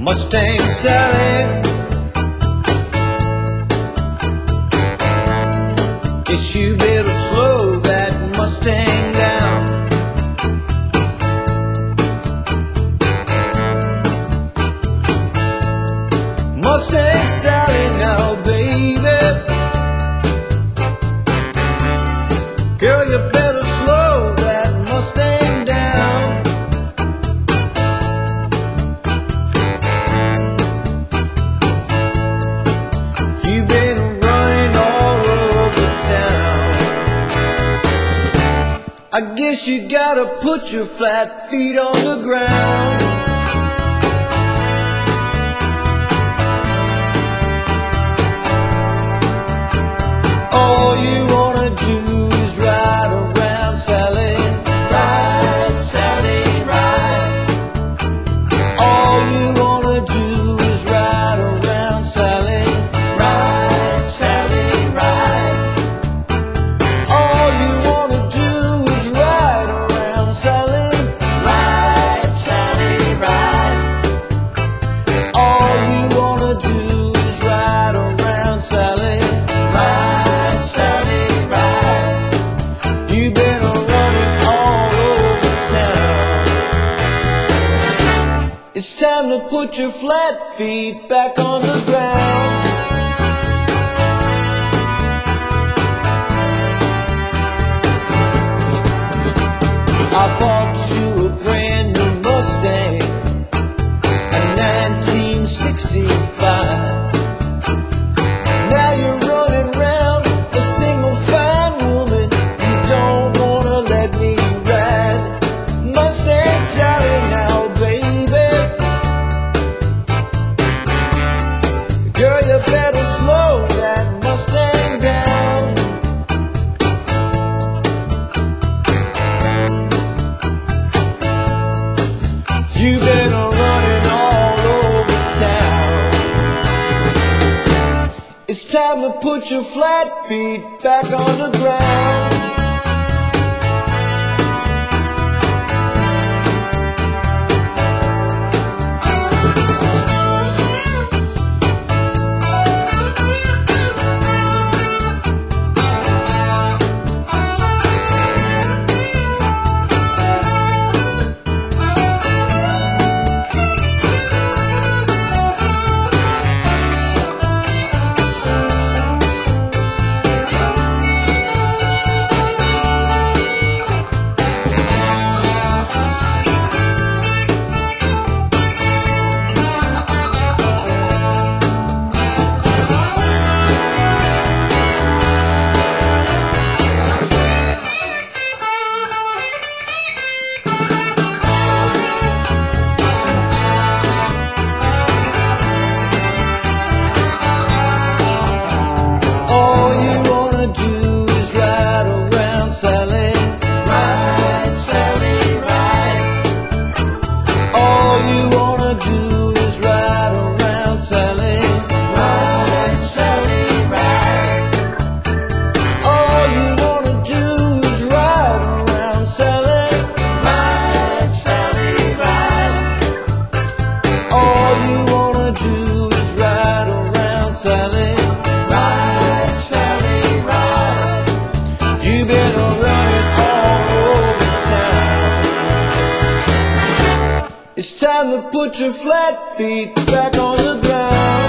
Mustang Sally, guess you better slow that Mustang down. Mustang Sally now, baby, girl, you better slow that Mustang down. You've been running all over town. I guess you gotta put your flat feet on the ground. All you wanna do is ride around, Sally. Ride, Sally, ride. All you wanna do is ride around, Sally. Ride, Sally, ride. All you wanna do is ride around, Sally. Ride, Sally, ride. All you wanna do is ride around, Sally. Ride, Sally, ride. You've been running all over town. It's time to put your flat feet back on the ground. I bought you a brand new Mustang, a 1965. Now you're running round a single fine woman. You don't wanna let me ride. Mustang Sally now, baby, girl, you better slow that Mustang down. You've been running all over town. It's time to put your flat feet back on the ground. Sally, ride, Sally, ride. All you wanna do is ride around, Sally. Ride, Sally, ride. All you wanna do is ride around, Sally. Ride, Sally, ride. All you wanna do is ride around, Sally. Ride, Sally, ride. You've been running all over town. It's time to put your flat feet back on the ground.